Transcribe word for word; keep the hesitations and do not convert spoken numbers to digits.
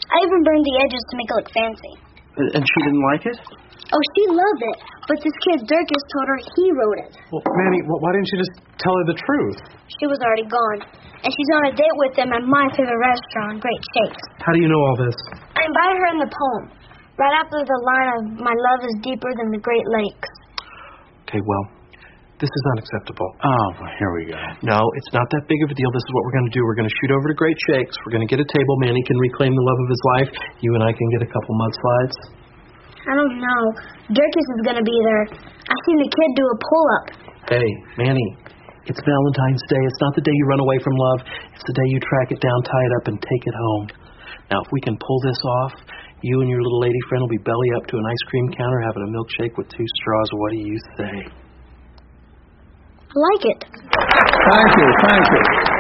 I even burned the edges to make it look fancy. And she didn't like it? Oh, she loved it. But this kid, Dirkus, told her he wrote it. Well, Manny, why didn't you just tell her the truth? She was already gone. And she's on a date with them at my favorite restaurant, Great Shakes. How do you know all this? I invited her in the poem, right after the line of, my love is deeper than the Great Lakes. Okay, well, this is unacceptable. Oh, here we go. No, it's not that big of a deal. This is what we're going to do. We're going to shoot over to Great Shakes. We're going to get a table. Manny can reclaim the love of his life. You and I can get a couple mudslides. I don't know. Dirkus is going to be there. I seen the kid do a pull-up. Hey, Manny, it's Valentine's Day. It's not the day you run away from love. It's the day you track it down, tie it up, and take it home. Now, if we can pull this off, you and your little lady friend will be belly up to an ice cream counter having a milkshake with two straws. What do you say? I like it. Thank you, thank you.